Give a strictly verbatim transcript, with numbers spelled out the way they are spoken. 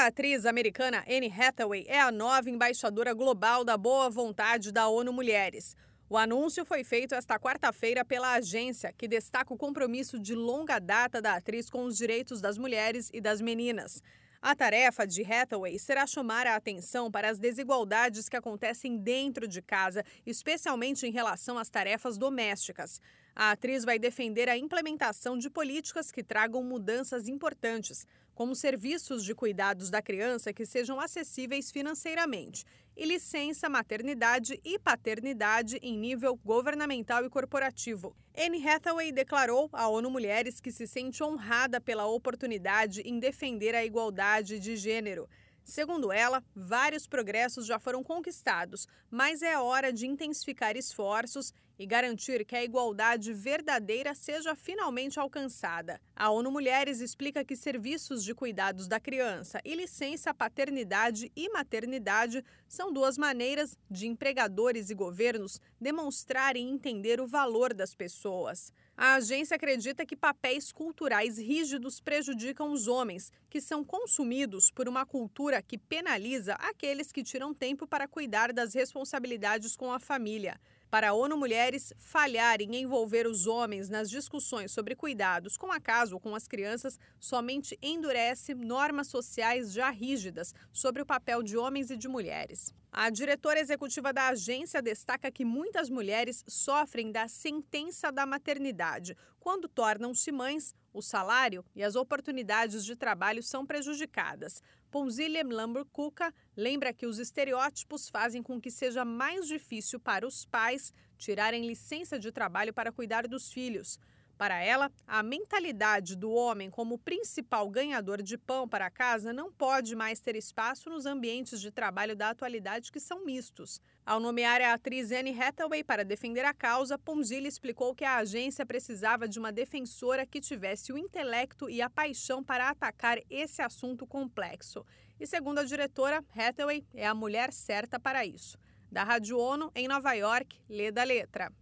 A atriz americana Anne Hathaway é a nova embaixadora global da boa vontade da ONU Mulheres. O anúncio foi feito esta quarta-feira pela agência, que destaca o compromisso de longa data da atriz com os direitos das mulheres e das meninas. A tarefa de Hathaway será chamar a atenção para as desigualdades que acontecem dentro de casa, especialmente em relação às tarefas domésticas. A atriz vai defender a implementação de políticas que tragam mudanças importantes, como serviços de cuidados da criança que sejam acessíveis financeiramente, e licença, maternidade e paternidade em nível governamental e corporativo. Anne Hathaway declarou à ONU Mulheres que se sente honrada pela oportunidade em defender a igualdade de gênero. Segundo ela, vários progressos já foram conquistados, mas é hora de intensificar esforços e garantir que a igualdade verdadeira seja finalmente alcançada. A ONU Mulheres explica que serviços de cuidados da criança e licença paternidade e maternidade são duas maneiras de empregadores e governos demonstrarem e entender o valor das pessoas. A agência acredita que papéis culturais rígidos prejudicam os homens, que são consumidos por uma cultura que penaliza aqueles que tiram tempo para cuidar das responsabilidades com a família. Para a ONU Mulheres, falhar em envolver os homens nas discussões sobre cuidados com a casa ou com as crianças somente endurece normas sociais já rígidas sobre o papel de homens e de mulheres. A diretora executiva da agência destaca que muitas mulheres sofrem da sentença da maternidade. Quando tornam-se mães, o salário e as oportunidades de trabalho são prejudicadas. Ponzile Mlambo-Cuca lembra que os estereótipos fazem com que seja mais difícil para os pais tirarem licença de trabalho para cuidar dos filhos. Para ela, a mentalidade do homem como principal ganhador de pão para casa não pode mais ter espaço nos ambientes de trabalho da atualidade que são mistos. Ao nomear a atriz Anne Hathaway para defender a causa, Ponzile explicou que a agência precisava de uma defensora que tivesse o intelecto e a paixão para atacar esse assunto complexo. E segundo a diretora, Hathaway é a mulher certa para isso. Da Rádio ONU, em Nova York, Leda Letra.